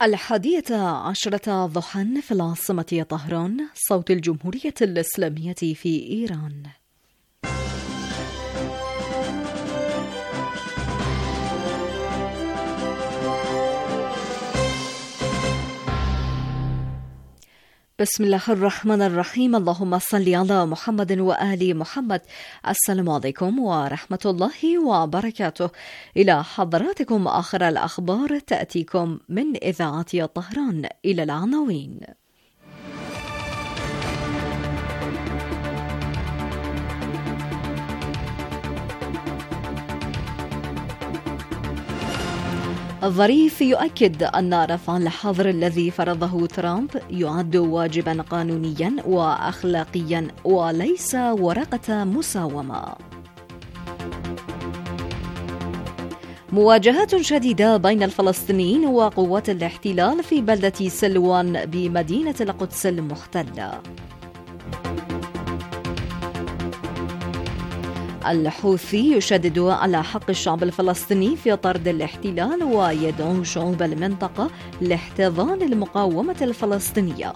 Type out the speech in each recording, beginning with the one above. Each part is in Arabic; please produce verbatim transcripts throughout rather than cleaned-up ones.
الحادية عشرة ضحى في العاصمة طهران، صوت الجمهورية الإسلامية في إيران. بسم الله الرحمن الرحيم. اللهم صل على محمد وآل محمد. السلام عليكم ورحمة الله وبركاته. إلى حضراتكم آخر الأخبار تأتيكم من إذاعة طهران. إلى العناوين. ظريف يؤكد أن رفع الحظر الذي فرضه ترامب يعد واجبا قانونيا وأخلاقيا وليس ورقة مساومة. مواجهات شديدة بين الفلسطينيين وقوات الاحتلال في بلدة سلوان بمدينة القدس المحتلة. الحوثي يشدد على حق الشعب الفلسطيني في طرد الاحتلال ويدعو شعوب المنطقة لاحتضان المقاومة الفلسطينية.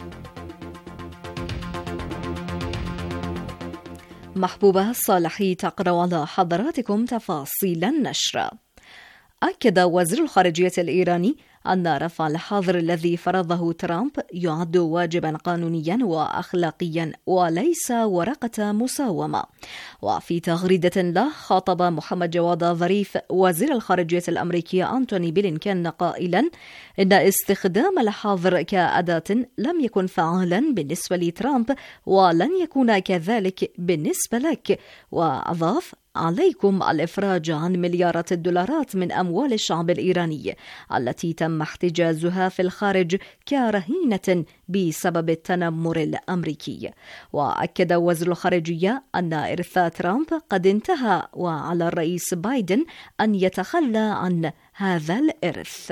محبوبة صالحي تقرأ على حضراتكم تفاصيل النشر. أكد وزير الخارجية الإيراني أن رفع الحظر الذي فرضه ترامب يعد واجبا قانونيا وأخلاقيا وليس ورقة مساومة. وفي تغريدة له خاطب محمد جواد ظريف وزير الخارجية الأمريكي أنتوني بلينكين قائلا إن استخدام الحظر كأداة لم يكن فعالا بالنسبة لترامب ولن يكون كذلك بالنسبة لك. وأضاف: عليكم الإفراج عن مليارات الدولارات من أموال الشعب الإيراني التي تم احتجازها في الخارج كرهينة بسبب التنمر الأمريكي. وأكد وزير الخارجية أن إرث ترامب قد انتهى وعلى الرئيس بايدن أن يتخلى عن هذا الإرث.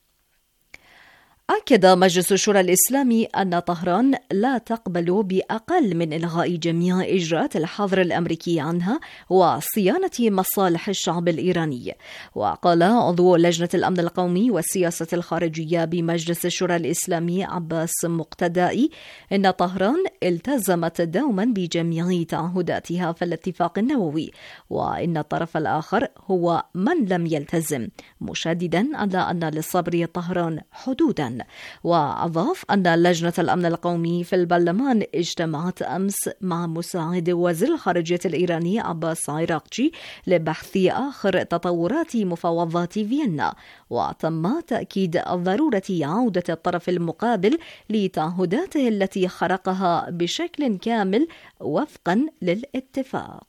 أكد مجلس الشورى الإسلامي أن طهران لا تقبل بأقل من إلغاء جميع إجراءات الحظر الأمريكي عنها وصيانة مصالح الشعب الإيراني. وقال عضو لجنة الأمن القومي والسياسة الخارجية بمجلس الشورى الإسلامي عباس مقتدائي إن طهران التزمت دوما بجميع تعهداتها في الاتفاق النووي، وإن الطرف الآخر هو من لم يلتزم، مشددا على أن لصبر طهران حدودا. وأضاف أن لجنة الأمن القومي في البرلمان اجتمعت أمس مع مساعد وزير الخارجية الإيراني عباس عراقجي لبحث آخر تطورات مفاوضات فيينا، وتم تأكيد ضرورة عودة الطرف المقابل لتعهداته التي خرقها بشكل كامل وفقا للاتفاق.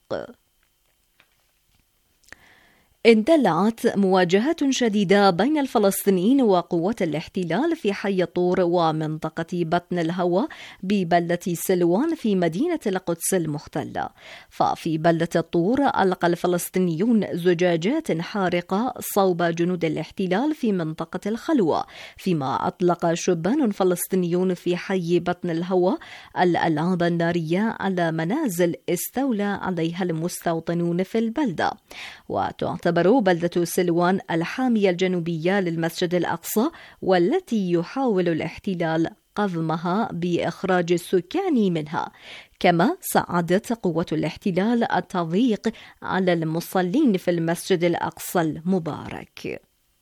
اندلعت مواجهات شديدة بين الفلسطينيين وقوات الاحتلال في حي الطور ومنطقة بطن الهوى ببلدة سلوان في مدينة القدس المحتلة. ففي بلدة الطور ألقى الفلسطينيون زجاجات حارقة صوب جنود الاحتلال في منطقة الخلوة، فيما أطلق شبان فلسطينيون في حي بطن الهوى الألعاب النارية على منازل استولى عليها المستوطنون في البلدة. وتعتبر بلدة سلوان الحامية الجنوبية للمسجد الأقصى، والتي يحاول الاحتلال قضمها بإخراج السكان منها. كما صعدت قوة الاحتلال التضييق على المصلين في المسجد الأقصى المبارك.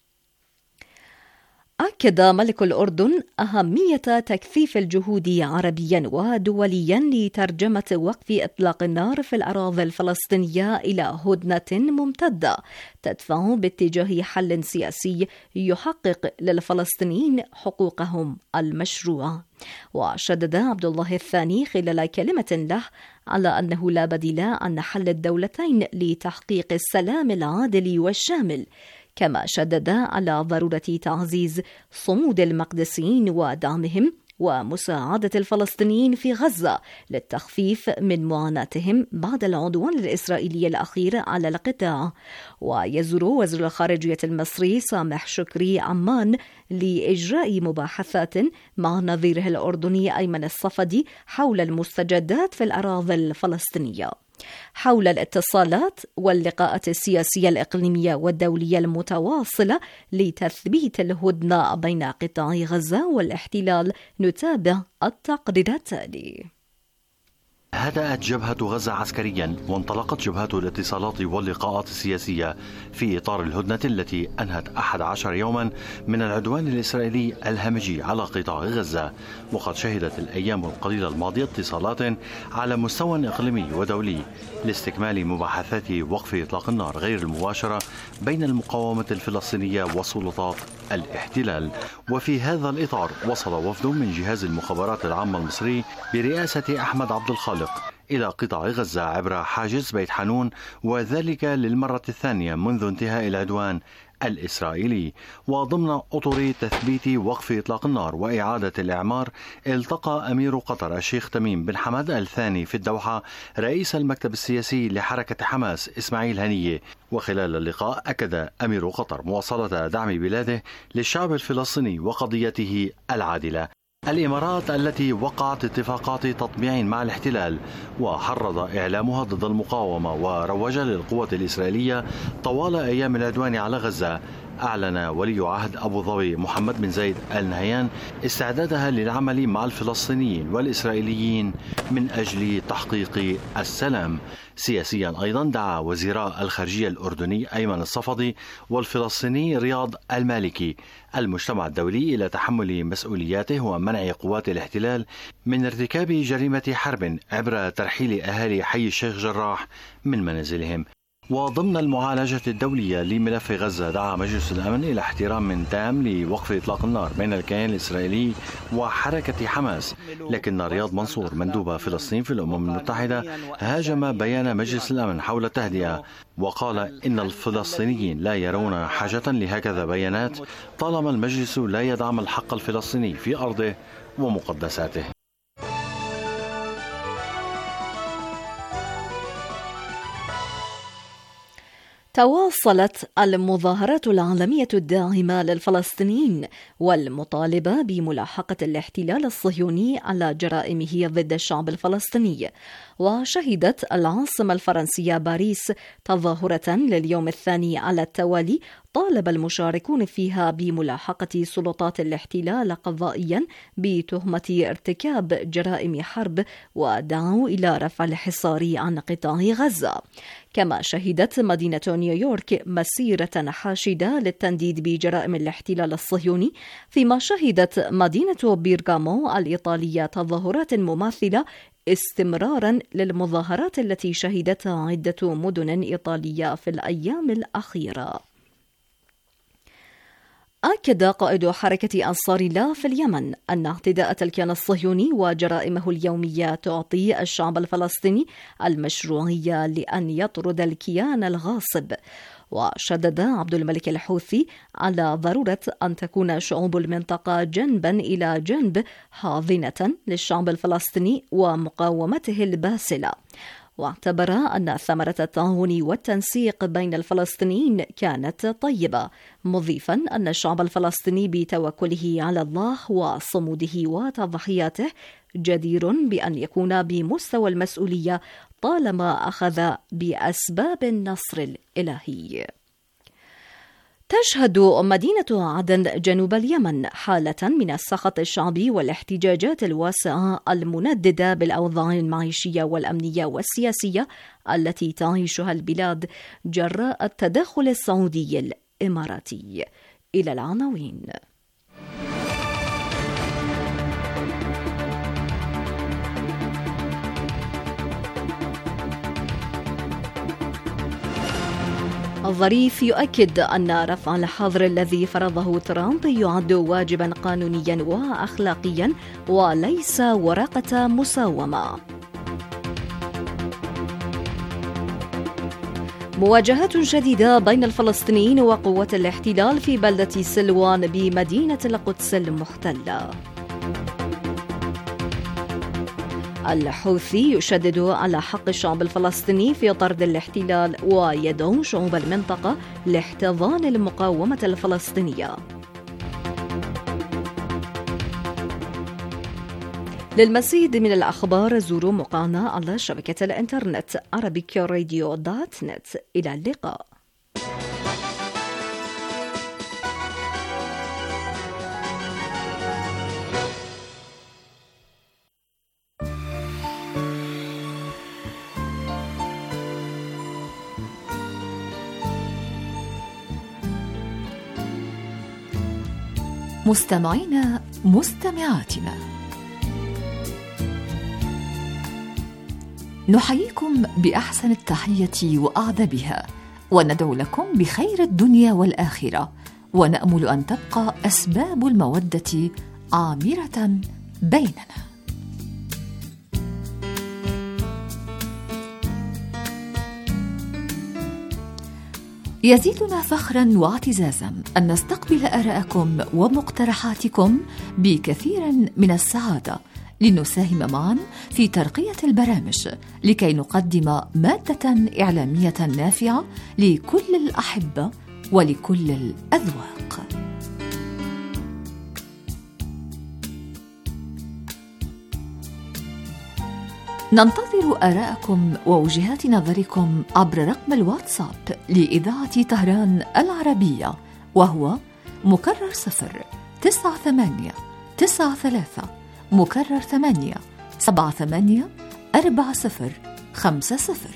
أكد ملك الأردن أهمية تكثيف الجهود عربيا ودوليا لترجمة وقف إطلاق النار في الأراضي الفلسطينية إلى هدنة ممتدة تدفع باتجاه حل سياسي يحقق للفلسطينيين حقوقهم المشروعة. وشدد عبد الله الثاني خلال كلمة له على أنه لا بديل عن حل الدولتين لتحقيق السلام العادل والشامل، كما شدد على ضرورة تعزيز صمود المقدسيين ودعمهم ومساعدة الفلسطينيين في غزة للتخفيف من معاناتهم بعد العدوان الإسرائيلي الأخير على القطاع. ويزور وزير الخارجية المصري سامح شكري عمان لإجراء مباحثات مع نظيره الأردني أيمن الصفدي حول المستجدات في الأراضي الفلسطينية. حول الاتصالات واللقاءات السياسية الإقليمية والدولية المتواصلة لتثبيت الهدنة بين قطاع غزة والاحتلال، نتابع التقرير التالي. هدأت جبهة غزة عسكريا، وانطلقت جبهات الاتصالات واللقاءات السياسية في إطار الهدنة التي أنهت أحد عشر يوما من العدوان الإسرائيلي الهمجي على قطاع غزة. وقد شهدت الأيام القليلة الماضية اتصالات على مستوى إقليمي ودولي لاستكمال مباحثات وقف إطلاق النار غير المباشرة بين المقاومة الفلسطينية وسلطات الاحتلال. وفي هذا الإطار وصل وفد من جهاز المخابرات العامة المصري برئاسة أحمد عبد الخالق إلى قطاع غزة عبر حاجز بيت حانون، وذلك للمرة الثانية منذ انتهاء العدوان الإسرائيلي. وضمن أطر تثبيت وقف إطلاق النار وإعادة الإعمار، التقى أمير قطر الشيخ تميم بن حمد الثاني في الدوحة رئيس المكتب السياسي لحركة حماس إسماعيل هنية. وخلال اللقاء أكد أمير قطر مواصلة دعم بلاده للشعب الفلسطيني وقضيته العادلة. الإمارات التي وقعت اتفاقات تطبيع مع الاحتلال وحرض إعلامها ضد المقاومة وروج للقوة الإسرائيلية طوال أيام العدوان على غزة، أعلن ولي عهد أبو ظبي محمد بن زايد آل نهيان استعدادها للعمل مع الفلسطينيين والإسرائيليين من أجل تحقيق السلام. سياسيا أيضا دعا وزيراء الخارجية الأردني أيمن الصفدي والفلسطيني رياض المالكي المجتمع الدولي إلى تحمل مسؤولياته ومنع قوات الاحتلال من ارتكاب جريمة حرب عبر ترحيل أهالي حي الشيخ جراح من منازلهم. وضمن المعالجة الدولية لملف غزة، دعا مجلس الأمن إلى احترام تام لوقف إطلاق النار بين الكيان الإسرائيلي وحركة حماس. لكن رياض منصور مندوب فلسطين في الأمم المتحدة هاجم بيان مجلس الأمن حول التهدئة، وقال إن الفلسطينيين لا يرون حاجة لهكذا بيانات طالما المجلس لا يدعم الحق الفلسطيني في أرضه ومقدساته. تواصلت المظاهرات العالمية الداعمة للفلسطينيين والمطالبة بملاحقة الاحتلال الصهيوني على جرائمه ضد الشعب الفلسطيني. وشهدت العاصمة الفرنسية باريس تظاهرة لليوم الثاني على التوالي طالب المشاركون فيها بملاحقة سلطات الاحتلال قضائيا بتهمة ارتكاب جرائم حرب، ودعوا إلى رفع الحصار عن قطاع غزة. كما شهدت مدينة نيويورك مسيرة حاشدة للتنديد بجرائم الاحتلال الصهيوني، فيما شهدت مدينة بيرغامو الإيطالية تظاهرات مماثلة استمرارا للمظاهرات التي شهدتها عدة مدن إيطالية في الأيام الأخيرة. أكد قائد حركة أنصار الله في اليمن أن اعتداءات الكيان الصهيوني وجرائمه اليومية تعطي الشعب الفلسطيني المشروعية لأن يطرد الكيان الغاصب. وشدد عبد الملك الحوثي على ضرورة أن تكون شعوب المنطقة جنبا إلى جنب حاضنة للشعب الفلسطيني ومقاومته الباسلة. واعتبر أن ثمرة التعاون والتنسيق بين الفلسطينيين كانت طيبة، مضيفا أن الشعب الفلسطيني بتوكله على الله وصموده وتضحياته جدير بأن يكون بمستوى المسؤولية طالما أخذ بأسباب النصر الإلهي. تشهد مدينة عدن جنوب اليمن حالة من السخط الشعبي والاحتجاجات الواسعة المنددة بالأوضاع المعيشية والأمنية والسياسية التي تعيشها البلاد جراء التدخل السعودي الإماراتي. إلى العناوين. الظريف يؤكد أن رفع الحظر الذي فرضه ترامب يعد واجبا قانونيا وأخلاقيا وليس ورقة مساومة. مواجهات شديدة بين الفلسطينيين وقوات الاحتلال في بلدة سلوان بمدينة القدس المحتلة. الحوثي يشدد على حق الشعب الفلسطيني في طرد الاحتلال ويدعو شعوب المنطقة لاحتضان المقاومة الفلسطينية. للمزيد من الأخبار زوروا موقعنا على شبكة الإنترنت arabic radio dot net. إلى اللقاء. مستمعينا مستمعاتنا، نحييكم بأحسن التحية وأعذبها، وندعو لكم بخير الدنيا والآخرة، ونأمل أن تبقى أسباب المودة عامرة بيننا. يزيدنا فخرا واعتزازا أن نستقبل آراءكم ومقترحاتكم بكثير من السعادة، لنساهم معا في ترقية البرامج لكي نقدم مادة إعلامية نافعة لكل الأحبة ولكل الأذواق. ننتظر آراءكم ووجهات نظركم عبر رقم الواتساب لإذاعة طهران العربية، وهو مكرر صفر تسعة ثمانية تسعة ثلاثة مكرر ثمانية سبعة ثمانية أربعة صفر خمسة صفر.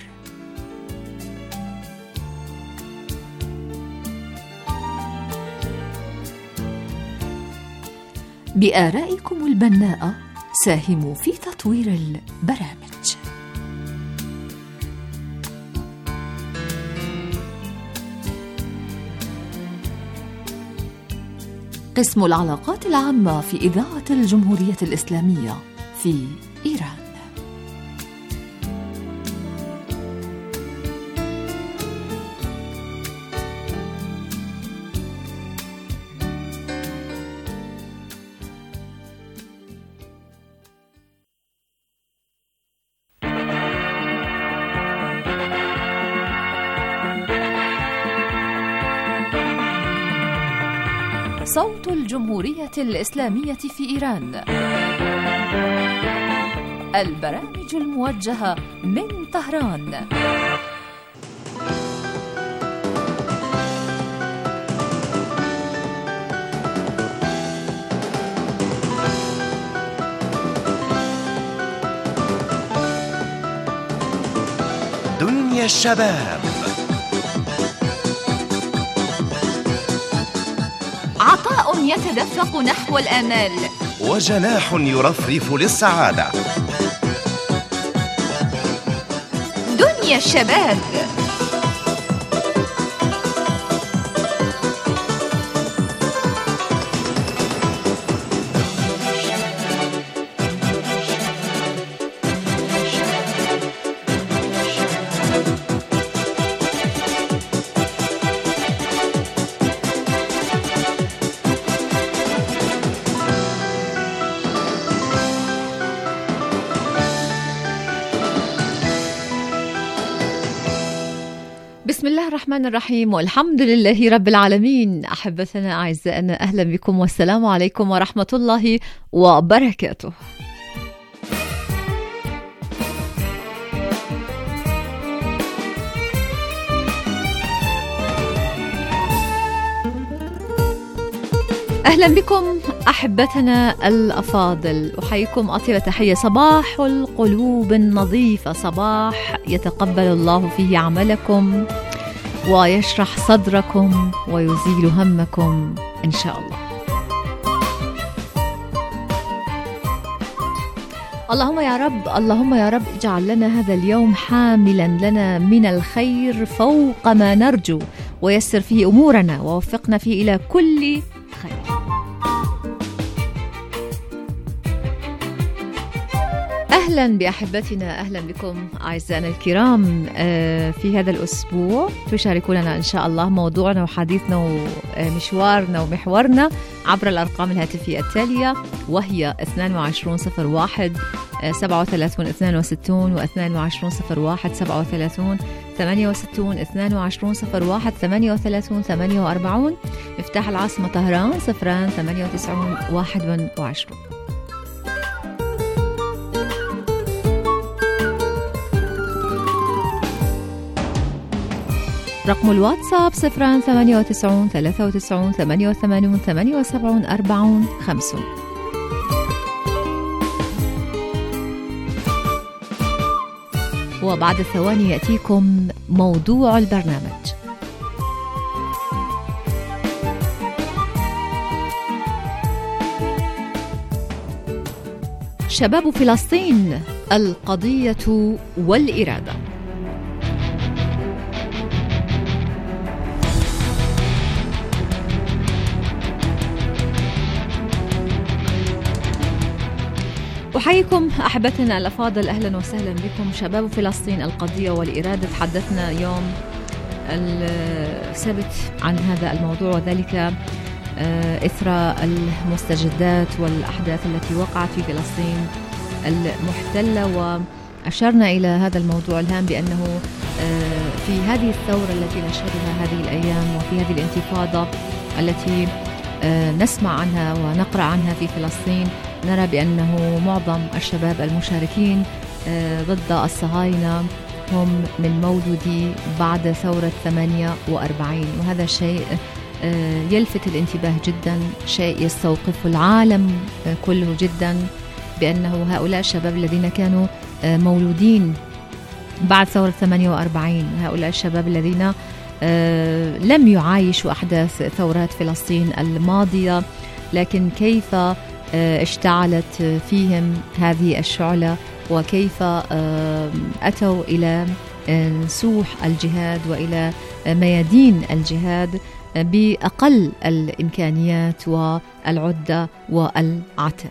بآرائكم البناءة ساهموا في تطوير البرامج. قسم العلاقات العامة في إذاعة الجمهورية الإسلامية في إيران. صوت الجمهورية الإسلامية في إيران، البرامج الموجهة من طهران. دنيا الشباب، عطاء يتدفق نحو الآمال، وجناح يرفرف للسعادة. دنيا الشباب. بسم الله الرحمن الرحيم، والحمد لله رب العالمين. أحبتنا أعزائنا، أهلا بكم والسلام عليكم ورحمة الله وبركاته. أهلا بكم أحبتنا الأفاضل، أحييكم أطيب تحية. صباح القلوب النظيفة، صباح يتقبل الله فيه عملكم ويشرح صدركم ويزيل همكم إن شاء الله. اللهم يا رب، اللهم يا رب اجعل لنا هذا اليوم حاملا لنا من الخير فوق ما نرجو، ويسر فيه أمورنا ووفقنا فيه إلى كل خير. أهلا بأحبتنا، أهلا بكم أعزائنا الكرام في هذا الأسبوع. تشاركوننا إن شاء الله موضوعنا وحديثنا ومشوارنا ومحورنا عبر الأرقام الهاتفية التالية، وهي اثنين وعشرين صفر واحد سبعة وثلاثين اثنين وستين واثنين وعشرين صفر واحد سبعة وثلاثين ثمانية وستين اثنين وعشرين صفر واحد ثمانية وثلاثين ثمانية وأربعين. مفتاح العاصمة طهران صفران ثمانية وتسعين واحد وعشرين. رقم الواتساب صفر ثمانية تسعة ثلاثة تسعة ثمانية ثمانية ثمانية سبعة أربعة خمسة. وبعد ثواني يأتيكم موضوع البرنامج. شباب فلسطين، القضية والإرادة. أحييكم أحبتنا الأفاضل، أهلا وسهلا بكم. شباب فلسطين، القضية والإرادة. تحدثنا يوم السبت عن هذا الموضوع، وذلك إثر المستجدات والأحداث التي وقعت في فلسطين المحتلة، وأشرنا إلى هذا الموضوع الهام بأنه في هذه الثورة التي نشهدها هذه الأيام وفي هذه الانتفاضة التي نسمع عنها ونقرأ عنها في فلسطين، نرى بأنه معظم الشباب المشاركين ضد الصهاينة هم من مولودي بعد ثورة ثمانية وأربعين، وهذا شيء يلفت الانتباه جدا، شيء يستوقف العالم كله جدا، بأنه هؤلاء الشباب الذين كانوا مولودين بعد ثورة ثمانية وأربعين، هؤلاء الشباب الذين لم يعايشوا أحداث ثورات فلسطين الماضية، لكن كيف اشتعلت فيهم هذه الشعلة، وكيف أتوا إلى سوح الجهاد وإلى ميادين الجهاد بأقل الإمكانيات والعدة والعتاد.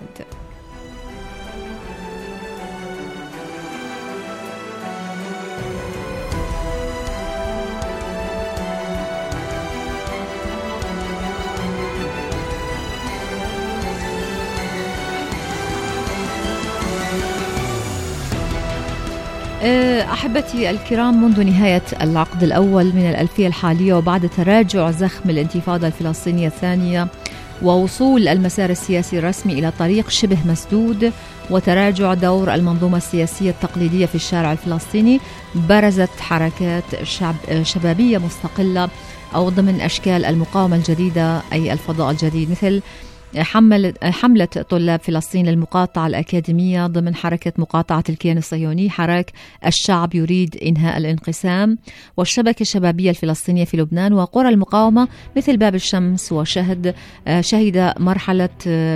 أحبتي الكرام، منذ نهاية العقد الأول من الألفية الحالية وبعد تراجع زخم الانتفاضة الفلسطينية الثانية ووصول المسار السياسي الرسمي إلى طريق شبه مسدود وتراجع دور المنظومة السياسية التقليدية في الشارع الفلسطيني، برزت حركات شعب شبابية مستقلة أو ضمن أشكال المقاومة الجديدة أي الفضاء الجديد، مثل حملة, حملة طلاب فلسطين للمقاطعة الأكاديمية ضمن حركة مقاطعة الكيان الصهيوني، حراك الشعب يريد إنهاء الانقسام، والشبكة الشبابية الفلسطينية في لبنان، وقرى المقاومة مثل باب الشمس وشهد شهد مرحلة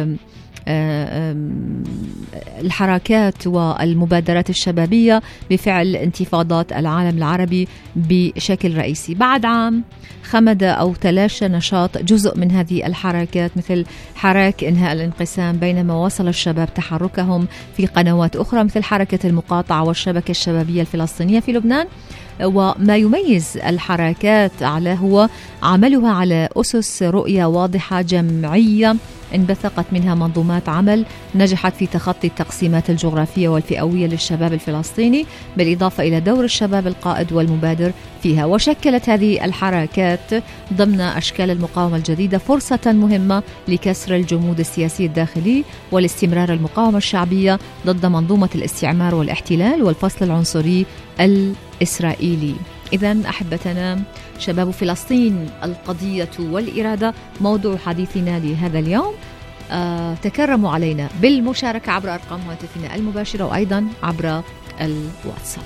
الحركات والمبادرات الشبابية بفعل انتفاضات العالم العربي بشكل رئيسي. بعد عام خمد أو تلاشى نشاط جزء من هذه الحركات مثل حراك إنهاء الانقسام، بينما وصل الشباب تحركهم في قنوات أخرى مثل حركة المقاطعة والشبكة الشبابية الفلسطينية في لبنان. وما يميز الحركات على هو عملها على أسس رؤية واضحة جمعية انبثقت منها منظومات عمل نجحت في تخطي التقسيمات الجغرافية والفئوية للشباب الفلسطيني، بالإضافة إلى دور الشباب القائد والمبادر فيها. وشكلت هذه الحركات ضمن أشكال المقاومة الجديدة فرصة مهمة لكسر الجمود السياسي الداخلي والاستمرار المقاومة الشعبية ضد منظومة الاستعمار والاحتلال والفصل العنصري الإسرائيلي. إذن أحبتنا شباب فلسطين، القضية والإرادة موضوع حديثنا لهذا اليوم. آه تكرموا علينا بالمشاركة عبر أرقام هاتفنا المباشرة وأيضا عبر الواتساب.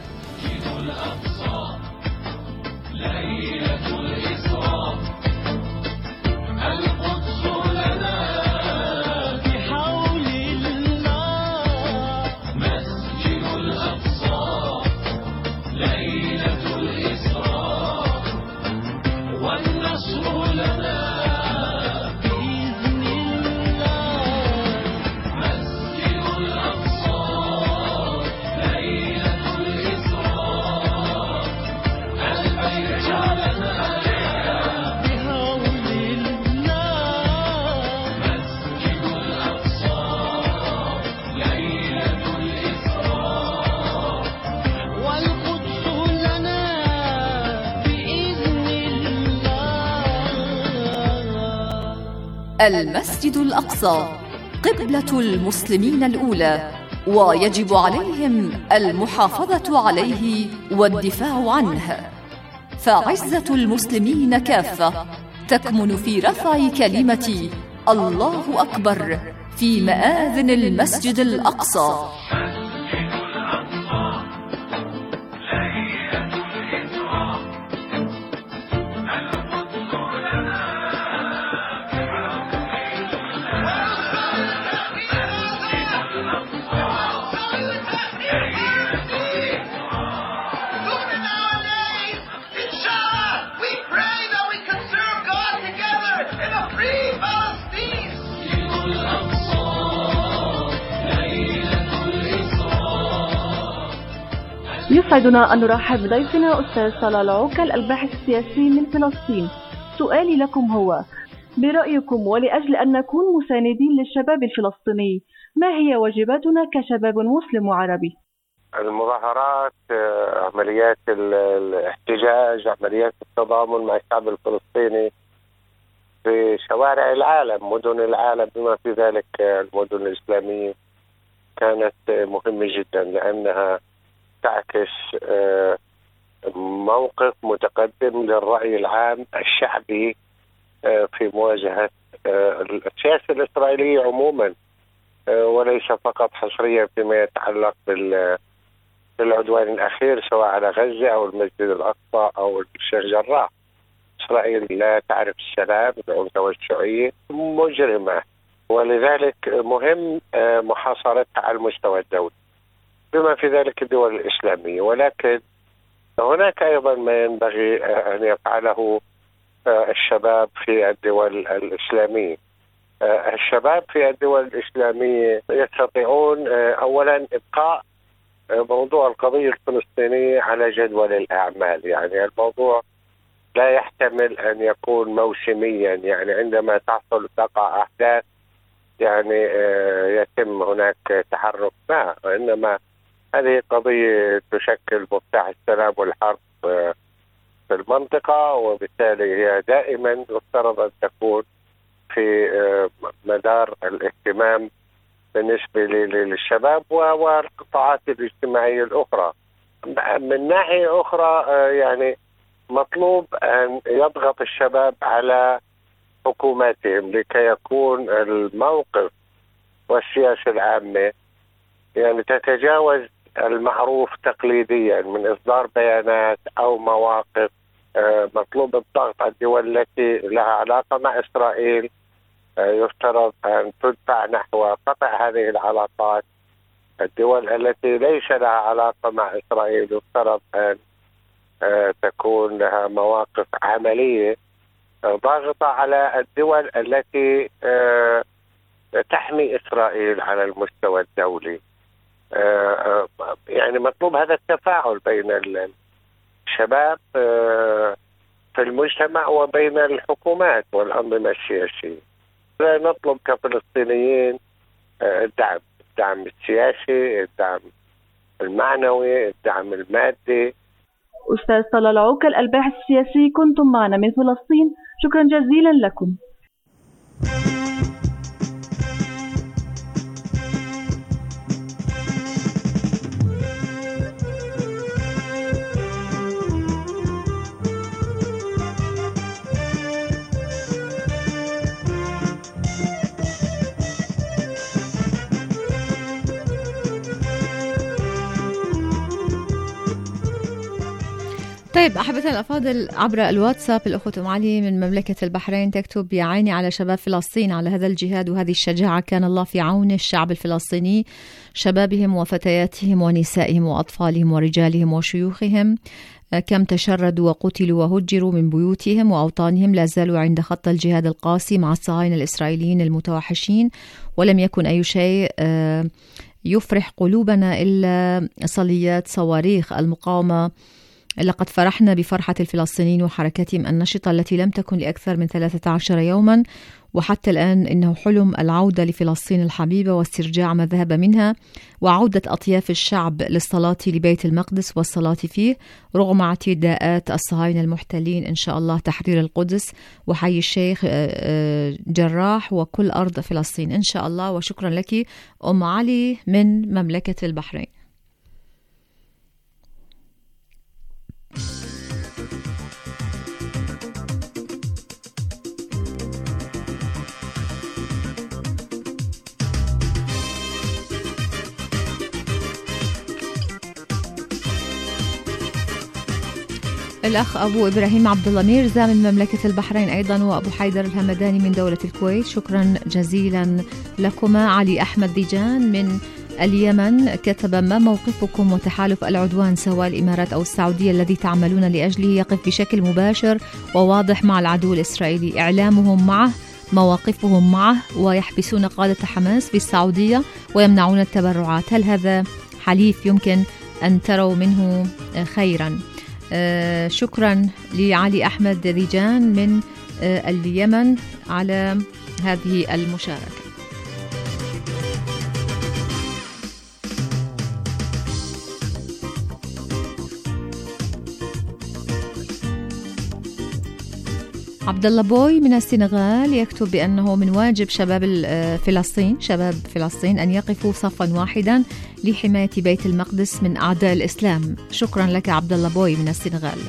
المسجد الأقصى قبلة المسلمين الأولى، ويجب عليهم المحافظة عليه والدفاع عنه، فعزة المسلمين كافة تكمن في رفع كلمة الله أكبر في مآذن المسجد الأقصى. يسعدنا أن نرحب بضيفنا أستاذ طلال عوكل الباحث السياسي من فلسطين. سؤالي لكم هو: برأيكم ولأجل أن نكون مساندين للشباب الفلسطيني، ما هي واجباتنا كشباب مسلم وعربي؟ المظاهرات، عمليات الاحتجاج، عمليات التضامن مع الشعب الفلسطيني في شوارع العالم، مدن العالم بما في ذلك المدن الإسلامية، كانت مهمة جدا لأنها تعكس موقف متقدم للرأي العام الشعبي في مواجهة السياسة الإسرائيلية عموما، وليس فقط حصريا فيما يتعلق بالعدوان الأخير سواء على غزة أو المسجد الأقصى أو الشيخ جراح. إسرائيل لا تعرف السلام، العنف والشيوعية، مجرمة، ولذلك مهم محاصرتها على المستوى الدولي بما في ذلك الدول الإسلامية. ولكن هناك أيضا ما ينبغي أن يفعله الشباب في الدول الإسلامية. الشباب في الدول الإسلامية يستطيعون أولا إبقاء موضوع القضية الفلسطينية على جدول الأعمال، يعني الموضوع لا يحتمل أن يكون موسميا، يعني عندما تحصل تقع أحداث يعني يتم هناك تحرك ما، وإنما هذه قضية تشكل مفتاح السلام والحرب في المنطقة، وبالتالي هي دائما يفترض أن تكون في مدار الاهتمام بالنسبة للشباب والقطاعات الاجتماعية الأخرى. من ناحية أخرى يعني مطلوب أن يضغط الشباب على حكوماتهم لكي يكون الموقف والسياسة العامة يعني تتجاوز المعروف تقليديا من إصدار بيانات أو مواقف. مطلوب الضغط على الدول التي لها علاقة مع إسرائيل، يفترض أن تدفع نحو قطع هذه العلاقات. الدول التي ليس لها علاقة مع إسرائيل يفترض أن تكون لها مواقف عملية ضاغطة على الدول التي تحمي إسرائيل على المستوى الدولي. يعني مطلوب هذا التفاعل بين الشباب في المجتمع وبين الحكومات والأنظمة السياسية. نطلب كفلسطينيين الدعم الدعم السياسي، الدعم المعنوي، الدعم المادي. أستاذ طلال عوكل الباحث السياسي، كنتم معنا من فلسطين، شكرا جزيلا لكم. طيب أحبتنا الأفاضل، عبر الواتساب الأخت أم علي من مملكة البحرين تكتب: يا عيني على شباب فلسطين على هذا الجهاد وهذه الشجاعة، كان الله في عون الشعب الفلسطيني، شبابهم وفتياتهم ونسائهم وأطفالهم ورجالهم وشيوخهم، كم تشردوا وقتلوا وهجروا من بيوتهم وأوطانهم، لا زالوا عند خط الجهاد القاسي مع الصهاينة الإسرائيليين المتوحشين، ولم يكن أي شيء يفرح قلوبنا إلا صليات صواريخ المقاومة. لقد فرحنا بفرحة الفلسطينيين وحركتهم النشطة التي لم تكن لأكثر من ثلاثة عشر يوما، وحتى الآن إنه حلم العودة لفلسطين الحبيبة واسترجاع ما ذهب منها، وعودة أطياف الشعب للصلاة لبيت المقدس والصلاة فيه رغم اعتداءات الصهاينة المحتلين. إن شاء الله تحرير القدس وحي الشيخ جراح وكل أرض فلسطين إن شاء الله. وشكرا لك أم علي من مملكة البحرين. الأخ أبو إبراهيم عبد الله ميرزا من مملكة البحرين أيضا، وأبو حيدر الهمداني من دولة الكويت، شكرا جزيلا لكما. علي أحمد ديجان من اليمن كتب: ما موقفكم وتحالف العدوان سواء الإمارات أو السعودية الذي تعملون لأجله يقف بشكل مباشر وواضح مع العدو الإسرائيلي، إعلامهم معه، مواقفهم معه، ويحبسون قادة حماس في السعودية ويمنعون التبرعات. هل هذا حليف يمكن أن تروا منه خيرا؟ آه شكرا لعلي أحمد ديجان من آه اليمن على هذه المشاركة. عبد الله بوي من السنغال يكتب بأنه من واجب شباب فلسطين شباب فلسطين أن يقفوا صفا واحدا لحماية بيت المقدس من أعداء الإسلام. شكرا لك عبد الله بوي من السنغال.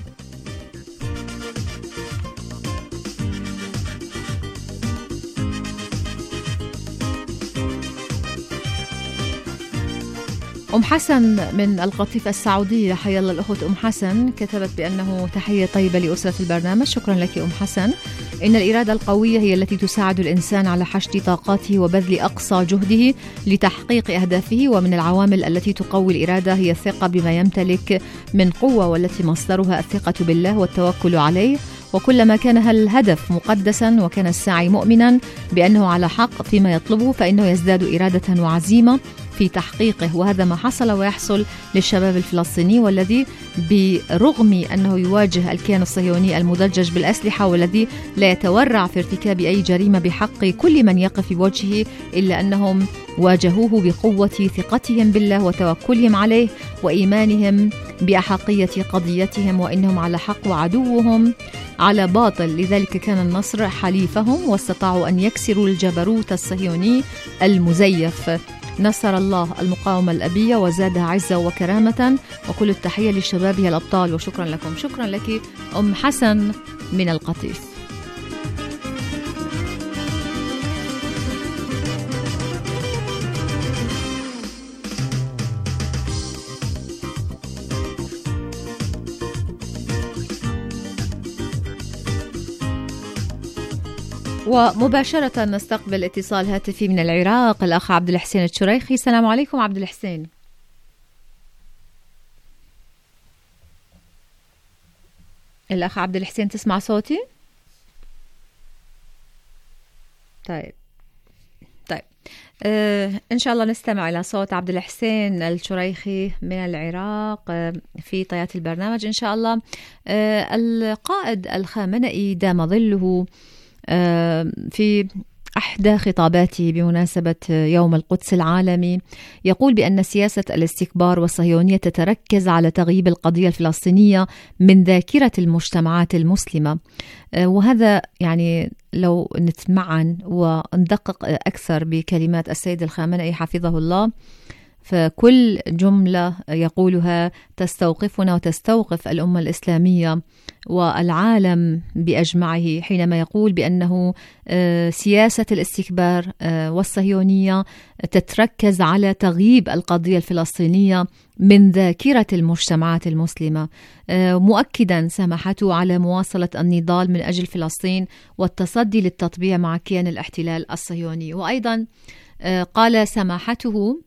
أم حسن من القطيفة السعودية، حيا الله الأخت أم حسن، كتبت بأنه تحية طيبة لأسرة البرنامج. شكرا لك أم حسن. إن الإرادة القوية هي التي تساعد الإنسان على حشد طاقاته وبذل أقصى جهده لتحقيق أهدافه، ومن العوامل التي تقوي الإرادة هي الثقة بما يمتلك من قوة، والتي مصدرها الثقة بالله والتوكل عليه. وكلما كان الهدف مقدسا وكان الساعي مؤمنا بأنه على حق فيما يطلبه فإنه يزداد إرادة وعزيمة في تحقيقه، وهذا ما حصل ويحصل للشباب الفلسطيني، والذي برغم أنه يواجه الكيان الصهيوني المدجج بالأسلحة والذي لا يتورع في ارتكاب أي جريمة بحق كل من يقف بوجهه، إلا أنهم واجهوه بقوة ثقتهم بالله وتوكلهم عليه وإيمانهم بأحقية قضيتهم وإنهم على حق وعدوهم على باطل. لذلك كان النصر حليفهم واستطاعوا أن يكسروا الجبروت الصهيوني المزيف. نصر الله المقاومة الأبية وزادها عزة وكرامة، وكل التحية لشبابها الأبطال. وشكرا لكم. شكرا لك أم حسن من القطيف. ومباشرة نستقبل اتصال هاتفي من العراق، الأخ عبد الحسين الشريخي. السلام عليكم عبد الحسين. الأخ عبد الحسين تسمع صوتي؟ طيب طيب آه إن شاء الله نستمع إلى صوت عبد الحسين الشريخي من العراق آه في طيات البرنامج إن شاء الله. آه القائد الخامنئي دام ظله في أحدى خطاباته بمناسبة يوم القدس العالمي يقول بأن سياسة الاستكبار والصهيونية تتركز على تغييب القضية الفلسطينية من ذاكرة المجتمعات المسلمة، وهذا يعني لو نتمعن وندقق أكثر بكلمات السيد الخامنئي حفظه الله، فكل جملة يقولها تستوقفنا وتستوقف الأمة الإسلامية والعالم بأجمعه، حينما يقول بأنه سياسة الاستكبار والصهيونية تتركز على تغييب القضية الفلسطينية من ذاكرة المجتمعات المسلمة، مؤكدا سماحته على مواصلة النضال من أجل فلسطين والتصدي للتطبيع مع كيان الاحتلال الصهيوني. وأيضا قال سماحته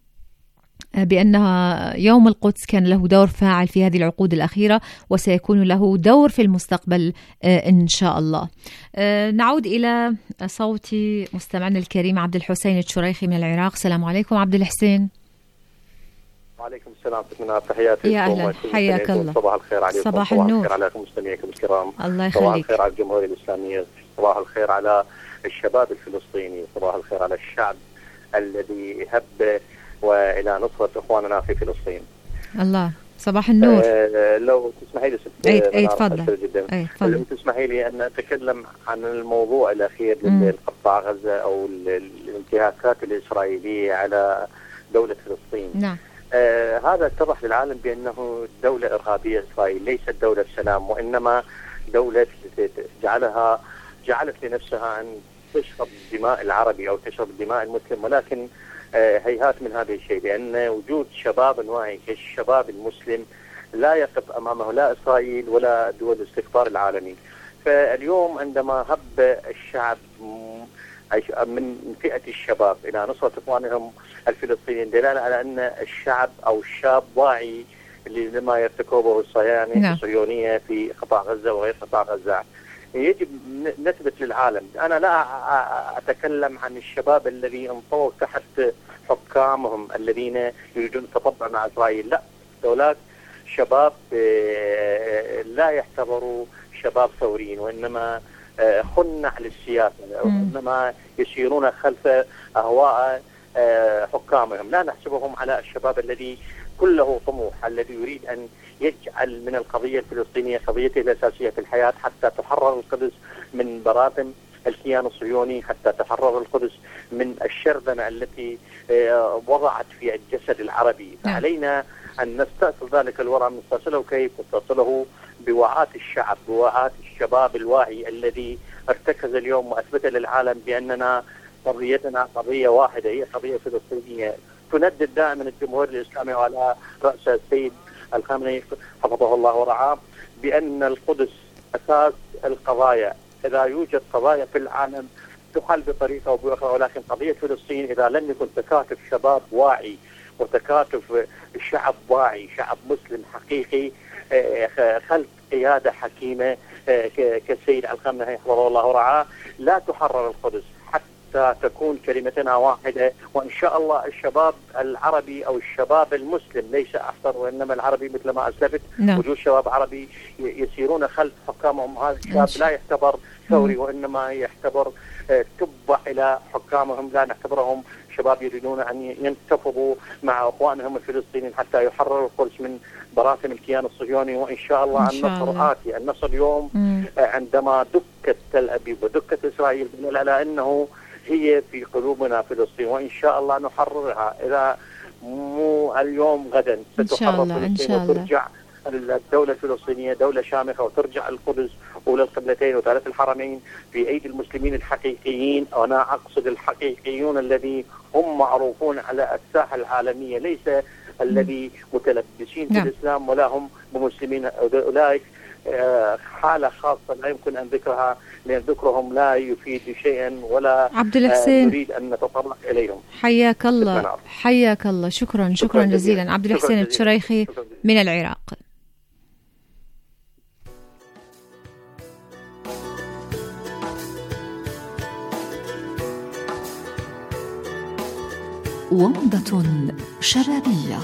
بأنها يوم القدس كان له دور فاعل في هذه العقود الأخيرة وسيكون له دور في المستقبل إن شاء الله. نعود إلى صوت مستمعنا الكريم عبد الحسين الشريخي من العراق. السلام عليكم عبد الحسين. وعليكم السلام، من تحياتي يا أهلا، حياك الله. صباح الخير عليكم. صباح النور. صباح الخير عليكم مستمعيكم الكرام. الله يخليك. صباح الخير على الجمهورية الإسلامية، صباح الخير على الشباب الفلسطيني، صباح الخير على الشعب الذي هب وإلى نصرة إخواننا في فلسطين. الله، صباح النور. آه لو تسمحي لي ست أي أي تفضل. أي تفضل. لو تسمحي لي أن أتكلم عن الموضوع الأخير للقطاع غزة أو الانتهاكات الإسرائيلية على دولة فلسطين. نعم. آه هذا اتضح للعالم بأنه دولة إرهابية إسرائيل، ليست دولة سلام، وإنما دولة جعلها جعلت لنفسها أن تشرب دماء العربي أو تشرب دماء المسلم، ولكن هيهات من هذا الشيء، لأن وجود شباب واعي كالشباب المسلم لا يقف أمامه لا إسرائيل ولا دول الاستكبار العالمي. فاليوم عندما هب الشعب من فئة الشباب إلى نصرة إخوانهم الفلسطينيين دلالة على أن الشعب أو الشاب واعي لما يرتكبه الصهاينة الصهيونية في قطاع غزة وغير قطاع غزة. يجب نثبت للعالم. أنا لا أتكلم عن الشباب الذي انطووا تحت حكامهم الذين يريدون التطبع مع إسرائيل، لا، دولات شباب لا يعتبروا شباب ثوريين، وإنما خنع للسياسة، وإنما يسيرون خلف أهواء حكامهم. لا نحسبهم على الشباب الذي كله طموح، الذي يريد أن يجعل من القضية الفلسطينية قضيته الأساسية في الحياة حتى تحرر القدس من براثن الكيان الصهيوني، حتى تحرر القدس من الشرذمة التي وضعت في الجسد العربي. فعلينا أن نستأصل ذلك الورع. نستأصله كيف؟ نستأصله بوعاة الشعب، بوعاة الشباب الواعي الذي ارتكز اليوم وأثبت للعالم بأننا قضيتنا قضية واحدة، هي قضية فلسطينية. تندد دائما الجمهور الإسلامي وعلى رأس السيد الخامنئي حفظه الله ورعاه بأن القدس أساس القضايا. إذا يوجد قضايا في العالم تحل بطريقة أو بأخرى، ولكن قضية فلسطين إذا لم يكن تكاتف شباب واعي وتكاتف شعب واعي، شعب مسلم حقيقي خلف قيادة حكيمة كالسيد الخامنئي حفظه الله ورعاه، لا تحرر القدس حتى تكون كلمتنا واحدة. وإن شاء الله الشباب العربي أو الشباب المسلم ليس أكثر وإنما العربي مثل ما أسلفت، no. وجود شباب عربي يسيرون خلف حكامهم. هذا الشاب لا يعتبر ثوري وإنما يعتبر تبع إلى حكامهم. لا نعتبرهم شباب يريدون أن ينتفضوا مع أخوانهم الفلسطينيين حتى يحرروا القدس من براثن الكيان الصهيوني. وإن شاء الله النصر آتي. النصر اليوم مم. عندما دكت تل أبيب ودكت إسرائيل بنقول على أنه هي في قلوبنا فلسطين، وإن شاء الله نحررها. إذا مو اليوم غدا ستحرر فلسطين وترجع الدولة الفلسطينية دولة شامخة، وترجع القدس أولى القبلتين وثالث الحرمين في أيدي المسلمين الحقيقيين. وأنا أقصد الحقيقيون الذي هم معروفون على الساحة العالمية، ليس الذي متلبسين في الإسلام ولا هم بمسلمين. أولئك حالة خاصة لا يمكن أن ذكرها، لأن ذكرهم لا يفيد شيئا ولا عبد الحسين نريد أن نتطرق إليهم. حياك الله، حياك الله. شكرا شكرا, شكرا جزيلا عبد الحسين التشريخي من العراق. ومضة شبابية.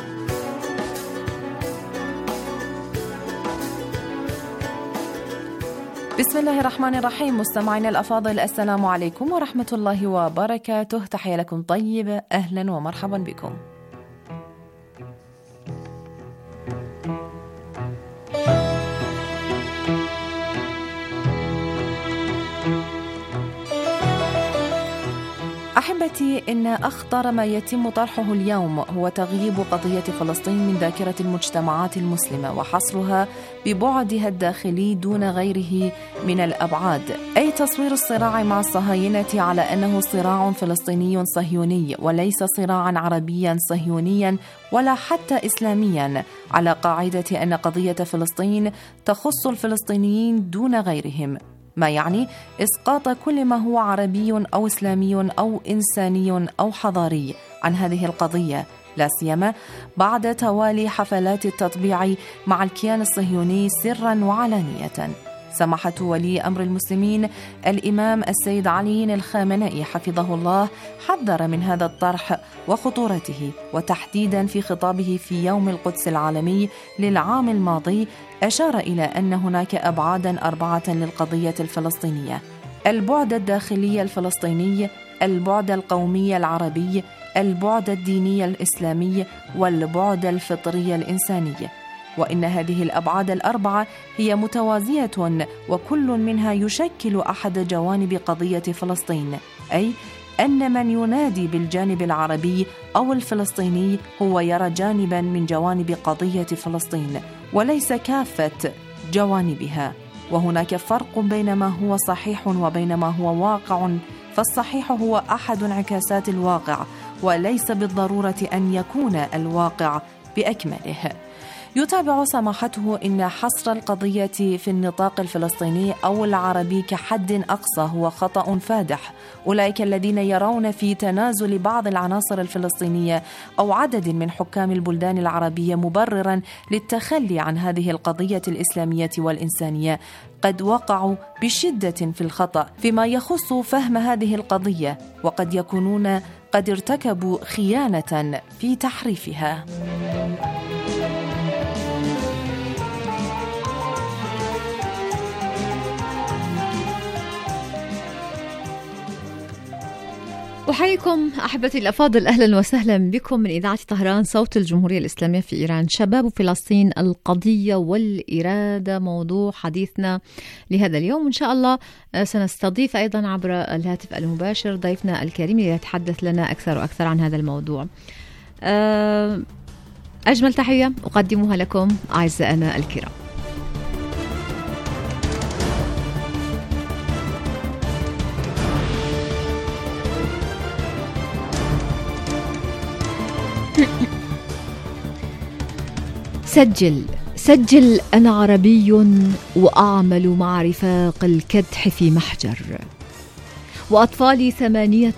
بسم الله الرحمن الرحيم. مستمعينا الأفاضل، السلام عليكم ورحمة الله وبركاته. تحية لكم طيبة، أهلا ومرحبا بكم. أحبتي، إن أخطر ما يتم طرحه اليوم هو تغييب قضية فلسطين من ذاكرة المجتمعات المسلمة وحصرها ببعدها الداخلي دون غيره من الأبعاد، أي تصوير الصراع مع الصهاينة على أنه صراع فلسطيني صهيوني وليس صراعا عربيا صهيونيا ولا حتى إسلاميا، على قاعدة أن قضية فلسطين تخص الفلسطينيين دون غيرهم، ما يعني إسقاط كل ما هو عربي أو إسلامي أو إنساني أو حضاري عن هذه القضية، لا سيما بعد توالي حفلات التطبيع مع الكيان الصهيوني سرا وعلانية. سماحة ولي أمر المسلمين الإمام السيد علي الخامنئي حفظه الله حذر من هذا الطرح وخطورته، وتحديدا في خطابه في يوم القدس العالمي للعام الماضي أشار إلى أن هناك أبعادا أربعة للقضية الفلسطينية: البعد الداخلي الفلسطيني، البعد القومي العربي، البعد الديني الإسلامي، والبعد الفطري الإنساني. وإن هذه الأبعاد الأربعة هي متوازية وكل منها يشكل أحد جوانب قضية فلسطين، أي أن من ينادي بالجانب العربي أو الفلسطيني هو يرى جانبا من جوانب قضية فلسطين وليس كافة جوانبها. وهناك فرق بين ما هو صحيح وبين ما هو واقع، فالصحيح هو أحد انعكاسات الواقع وليس بالضرورة أن يكون الواقع بأكمله. يتابع سماحته إن حصر القضية في النطاق الفلسطيني أو العربي كحد أقصى هو خطأ فادح. أولئك الذين يرون في تنازل بعض العناصر الفلسطينية أو عدد من حكام البلدان العربية مبرراً للتخلي عن هذه القضية الإسلامية والإنسانية قد وقعوا بشدة في الخطأ فيما يخص فهم هذه القضية، وقد يكونون قد ارتكبوا خيانة في تحريفها. أحييكم أحبتي الأفاضل، أهلا وسهلا بكم من إذاعة طهران صوت الجمهورية الإسلامية في إيران. شباب فلسطين، القضية والإرادة موضوع حديثنا لهذا اليوم. إن شاء الله سنستضيف أيضا عبر الهاتف المباشر ضيفنا الكريم ليتحدث لنا أكثر وأكثر عن هذا الموضوع. أجمل تحية أقدمها لكم أعزائنا الكرام. سجل سجل أنا عربي وأعمل مع رفاق الكدح في محجر، وأطفالي ثمانية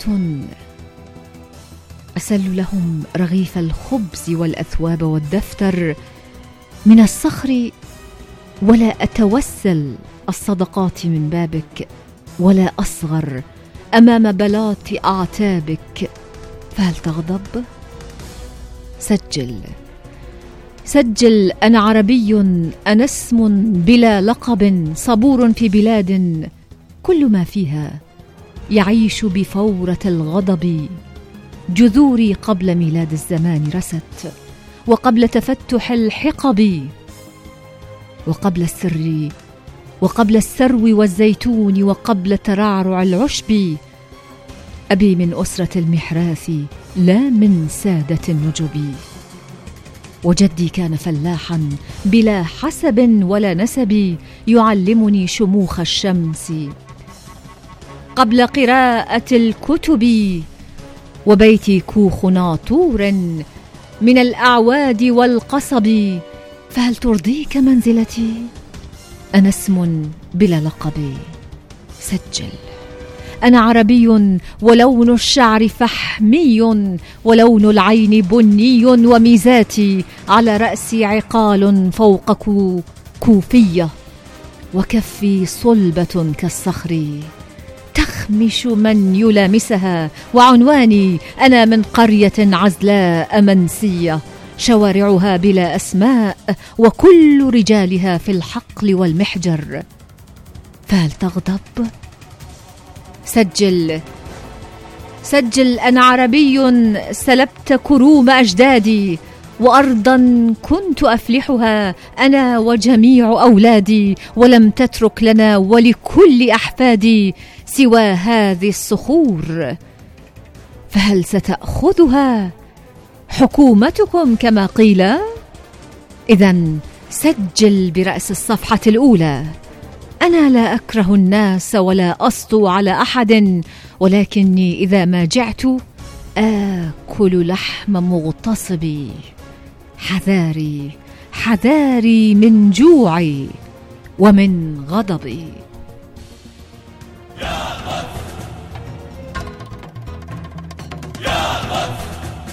أسل لهم رغيف الخبز والأثواب والدفتر من الصخر، ولا أتوسل الصدقات من بابك، ولا أصغر أمام بلاط أعتابك، فهل تغضب؟ سجل سجل أنا عربي، أنا اسم بلا لقب، صبور في بلاد كل ما فيها يعيش بفورة الغضب. جذوري قبل ميلاد الزمان رست، وقبل تفتح الحقب، وقبل السر وقبل السرو والزيتون، وقبل ترعرع العشب. أبي من أسرة المحراث لا من سادة النجب، وجدي كان فلاحا بلا حسب ولا نسب، يعلمني شموخ الشمس قبل قراءة الكتب. وبيتي كوخ ناطور من الأعواد والقصب، فهل ترضيك منزلتي؟ أنا اسم بلا لقب. سجل أنا عربي ولون الشعر فحمي، ولون العين بني، وميزاتي على رأسي عقال فوق كوفية، وكفي صلبة كالصخر تخمش من يلامسها. وعنواني أنا من قرية عزلاء منسية، شوارعها بلا أسماء، وكل رجالها في الحقل والمحجر، فهل تغضب؟ سجل سجل أنا عربي سلبت كروم أجدادي، وأرضا كنت أفلحها أنا وجميع أولادي، ولم تترك لنا ولكل أحفادي سوى هذه الصخور، فهل ستأخذها حكومتكم كما قيل؟ إذن سجل برأس الصفحة الأولى: أنا لا أكره الناس ولا أسطو على أحد، ولكني إذا ما جعت آكل لحم مغتصبي. حذاري حذاري من جوعي ومن غضبي. يا غث يا غث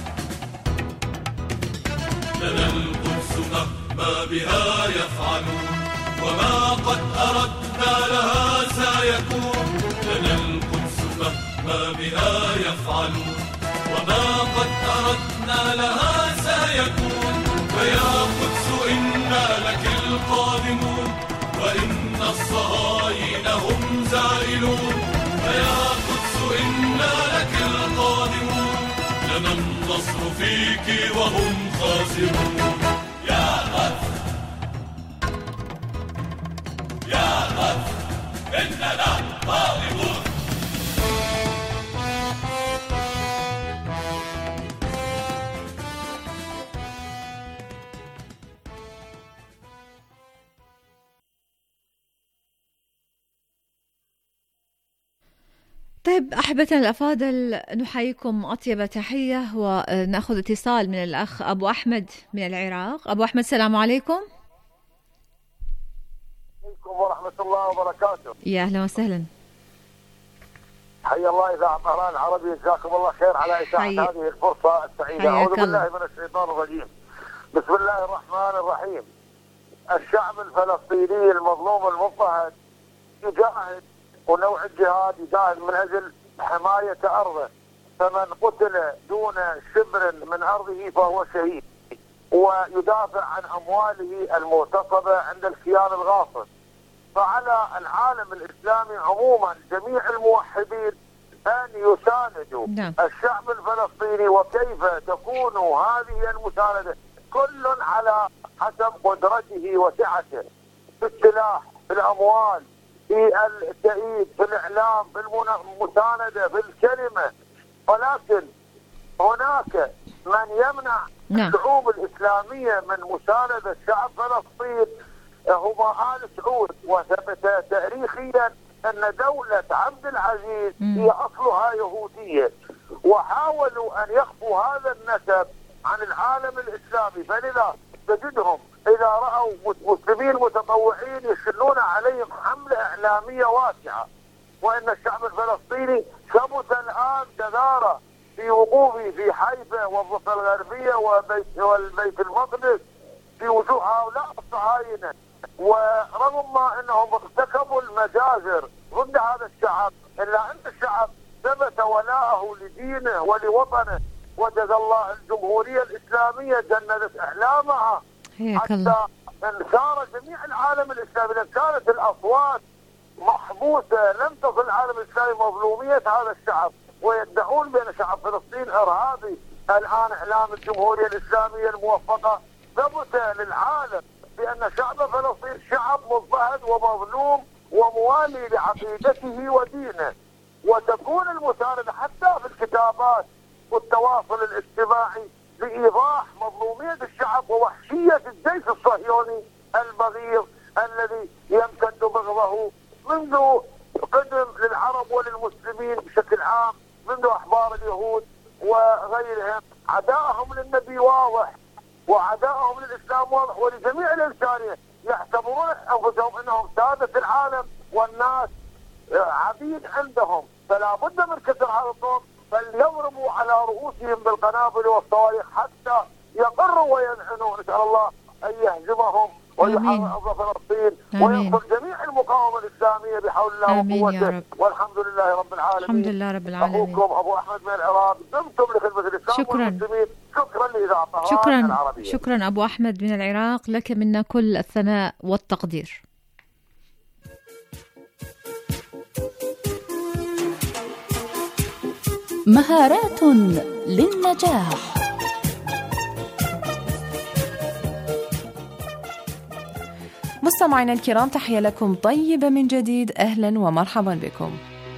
لنا القدس مهما بها يفعلون، وما قد أردنا لها سيكون. لنا القدس مهما بها يفعلون، وما قد أردنا لها سيكون. فيا قدس إنا لك القادمون، وإن الصهاينة هم زائلون. فيا قدس إنا لك القادمون، لنا النصر فيك وهم خاسرون. يا غث يا غث إننا غالبون. طيب طيب أحبتنا الأفاضل، نحييكم أطيب تحية ونأخذ اتصال من الأخ أبو أحمد من العراق. أبو أحمد السلام عليكم. عليكم ورحمة الله وبركاته. يا أهلا وسهلا. حيا الله إذاعة طهران العربي، جزاكم الله خير على إتاحة حي... هذه الفرصة السعيدة. أعوذ بالله من الشيطان الرجيم. بسم الله الرحمن الرحيم. الشعب الفلسطيني المظلوم المضطهد يجاهد، ونوع الجهاد يجاهد من أجل حماية أرضه، فمن قتل دون شبر من أرضه فهو شهيد، ويدافع عن أمواله المغتصبة عند الكيان الغاصب. فعلى العالم الإسلامي عموما جميع الموحدين أن يساندوا نعم. الشعب الفلسطيني. وكيف تكون هذه المساندة؟ كل على حسب قدرته وسعته، في السلاح، في الأموال، في التأييد، في الإعلام، في المساندة، في الكلمة. ولكن هناك من يمنع نعم. الشعوب الإسلامية من مساندة شعب فلسطين هما آل سعود. وثبت تاريخيا أن دولة عبد العزيز مم. هي أصلها يهودية، وحاولوا أن يخفوا هذا النسب عن العالم الإسلامي. فلذا تجدهم إذا رأوا مسلمين متطوعين يشنون عليهم حملة إعلامية واسعة. وإن الشعب الفلسطيني ثبت الآن جدارة في وقوفه في حيفا والضفة الغربية وبيت والبيت المقدس في وجوه هؤلاء الصهاينة. ورغم ما أنهم ارتكبوا المجازر ضد هذا الشعب، إلا أن الشعب ثبت ولاءه لدينه ولوطنه. وجزا الله الجمهورية الإسلامية جندت إعلامها حتى انثار جميع العالم الإسلامي. لأن كانت الأصوات محبوسة لم تصل العالم الإسلامي مظلومية هذا الشعب، ويدعون بأن شعب فلسطين إرهابي. الآن إعلام الجمهورية الإسلامية الموفقة ثبت للعالم بأن شعب فلسطين شعب مضطهد ومظلوم وموالي لعقيدته ودينه. وتكون المساندة حتى في الكتابات والتواصل الاجتماعي لإيضاح مظلومية الشعب ووحشية الجيش الصهيوني البغيض الذي يمتد بغضه منذ قدم للعرب وللمسلمين بشكل عام، منذ أحبار اليهود وغيرهم. عداءهم للنبي واضح، وعداءهم للإسلام واضح، ولجميع الإنسانية. يعتبرون أنفسهم أنهم سادة العالم والناس عبيد عندهم. فلا بد من كسر هذا الصوت، فليضربوا على رؤوسهم بالقنابل والصواريخ حتى يقروا وينحنوا. نسأل الله أن يهزمهم ويحرر فلسطين وينصر جميع المقاومة الإسلامية بحول الله وقوته. والحمد لله رب العالمين. الحمد لله رب العالمين. أخوكم أبو أحمد من العراق، دمتم لخدمة الإسلام والمسلمين. شكرا لإذاعة طهران شكرا العربية. شكرا أبو أحمد من العراق، لك منا كل الثناء والتقدير. مهارات للنجاح. مستمعينا الكرام، تحية لكم طيبة من جديد، أهلا ومرحبا بكم.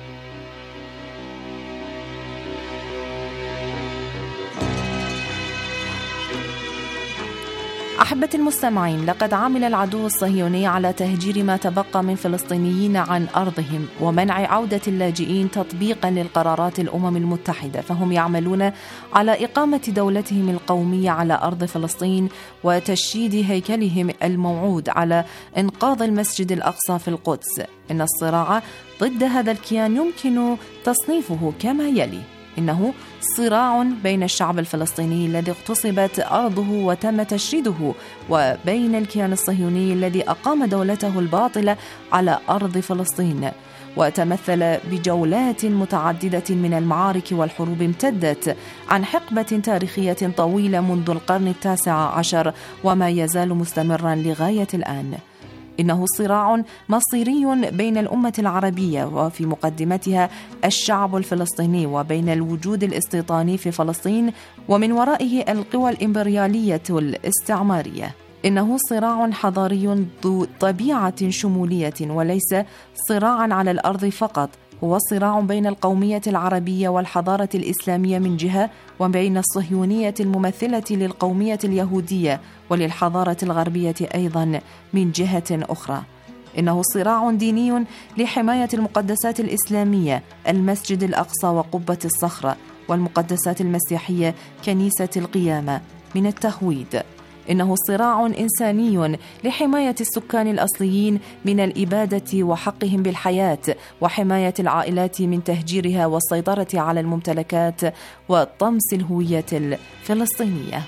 أحبة المستمعين، لقد عمل العدو الصهيوني على تهجير ما تبقى من فلسطينيين عن أرضهم ومنع عودة اللاجئين تطبيقا للقرارات الأمم المتحدة، فهم يعملون على إقامة دولتهم القومية على أرض فلسطين وتشييد هيكلهم الموعود على إنقاذ المسجد الأقصى في القدس. إن الصراع ضد هذا الكيان يمكن تصنيفه كما يلي: إنه صراع بين الشعب الفلسطيني الذي اغتصبت أرضه وتم تشريده، وبين الكيان الصهيوني الذي أقام دولته الباطلة على أرض فلسطين، وتمثل بجولات متعددة من المعارك والحروب امتدت عن حقبة تاريخية طويلة منذ القرن التاسع عشر وما يزال مستمرا لغاية الآن. إنه صراع مصيري بين الأمة العربية وفي مقدمتها الشعب الفلسطيني، وبين الوجود الاستيطاني في فلسطين ومن ورائه القوى الإمبريالية الاستعمارية. إنه صراع حضاري ذو طبيعة شمولية وليس صراعا على الأرض فقط، هو صراع بين القومية العربية والحضارة الإسلامية من جهة، وبين الصهيونية الممثلة للقومية اليهودية وللحضارة الغربية أيضا من جهة أخرى. إنه صراع ديني لحماية المقدسات الإسلامية، المسجد الأقصى وقبة الصخرة، والمقدسات المسيحية كنيسة القيامة من التهويد. إنه صراع إنساني لحماية السكان الأصليين من الإبادة وحقهم بالحياة، وحماية العائلات من تهجيرها والسيطرة على الممتلكات وطمس الهوية الفلسطينية.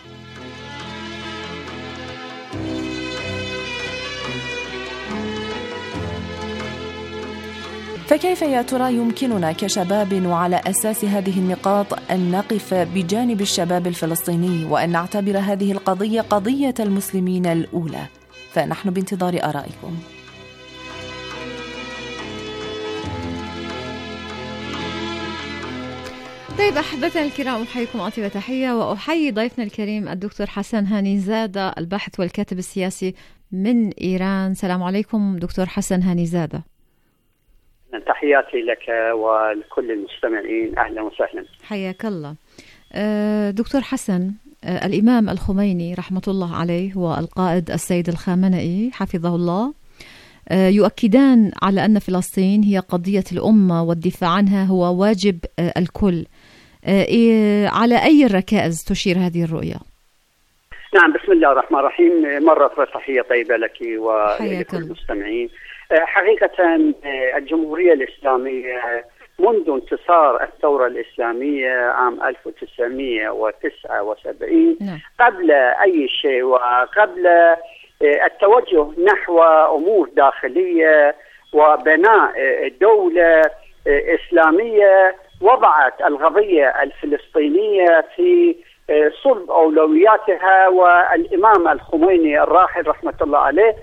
فكيف يا ترى يمكننا كشباب وعلى أساس هذه النقاط أن نقف بجانب الشباب الفلسطيني وأن نعتبر هذه القضية قضية المسلمين الأولى؟ فنحن بانتظار آرائكم. طيب أحبتنا الكرام، أحييكم أطيب تحية، وأحيي ضيفنا الكريم الدكتور حسن هانيزادة الباحث والكاتب السياسي من إيران. السلام عليكم دكتور حسن هانيزادة. تحياتي لك ولكل المستمعين، أهلا وسهلا. حياك الله. دكتور حسن، الإمام الخميني رحمة الله عليه والقائد السيد الخامنئي حفظه الله يؤكدان على أن فلسطين هي قضية الأمة والدفاع عنها هو واجب الكل. على أي الركائز تشير هذه الرؤية؟ نعم، بسم الله الرحمن الرحيم. مرة تحية طيبة لك ولكل المستمعين. حقيقة الجمهورية الإسلامية منذ انتصار الثورة الإسلامية عام ألف وتسعمئة وتسعة وسبعين قبل أي شيء وقبل التوجه نحو أمور داخلية وبناء دولة إسلامية وضعت القضية الفلسطينية في صلب أولوياتها. والإمام الخميني الراحل رحمة الله عليه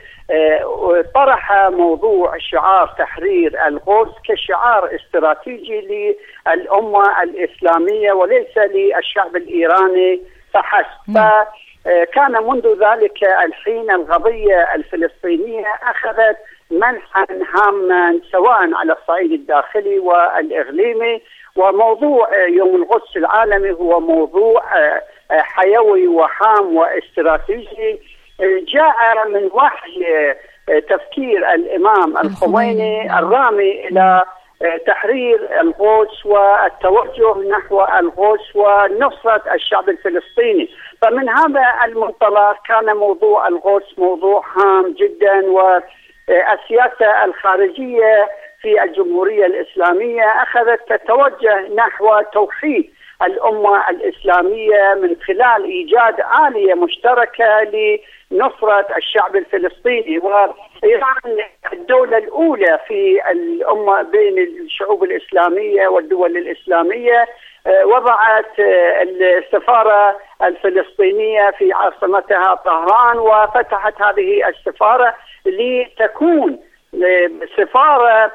طرح موضوع شعار تحرير القدس كشعار استراتيجي للأمة الإسلامية وليس للشعب الإيراني فحسب. فكان منذ ذلك الحين القضية الفلسطينية أخذت منحا هاما سواء على الصعيد الداخلي والإقليمي، وموضوع يوم القدس العالمي هو موضوع حيوي وهام واستراتيجي جاء من وحي تفكير الإمام الخميني الرامي إلى تحرير القدس والتوجه نحو القدس ونصرة الشعب الفلسطيني. فمن هذا المنطلق كان موضوع القدس موضوع هام جدا، والسياسة الخارجية في الجمهورية الإسلامية أخذت تتوجه نحو توحيد الأمة الإسلامية من خلال إيجاد آلية مشتركة لنصرة الشعب الفلسطيني. وإيران الدولة الأولى في الأمة بين الشعوب الإسلامية والدول الإسلامية وضعت السفارة الفلسطينية في عاصمتها طهران، وفتحت هذه السفارة لتكون سفارة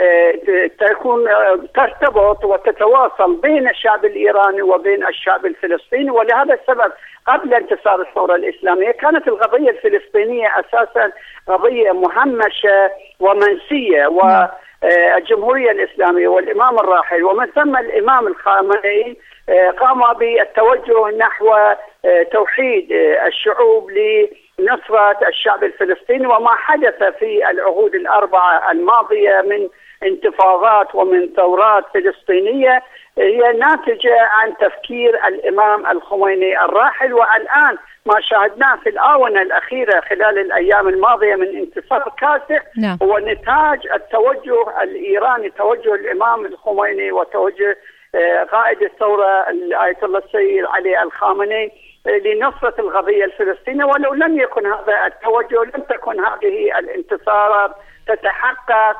تكون ترتبط وتتواصل بين الشعب الإيراني وبين الشعب الفلسطيني. ولهذا السبب قبل انتصار الثورة الإسلامية كانت القضية الفلسطينية أساسا قضية مهمشة ومنسية، والجمهورية الإسلامية والإمام الراحل ومن ثم الإمام الخامنئي قام بالتوجه نحو توحيد الشعوب لنصرة الشعب الفلسطيني. وما حدث في العهود الأربعة الماضية من انتفاضات ومن ثورات فلسطينية هي ناتجة عن تفكير الإمام الخميني الراحل. والآن ما شاهدناه في الآونة الأخيرة خلال الأيام الماضية من انتصار كاسح نعم. هو نتاج التوجه الإيراني، توجه الإمام الخميني وتوجه قائد الثورة آية الله السيد علي الخامنئي لنصرة القضية الفلسطينية. ولو لم يكن هذا التوجه لم تكن هذه الانتصارات تتحقق.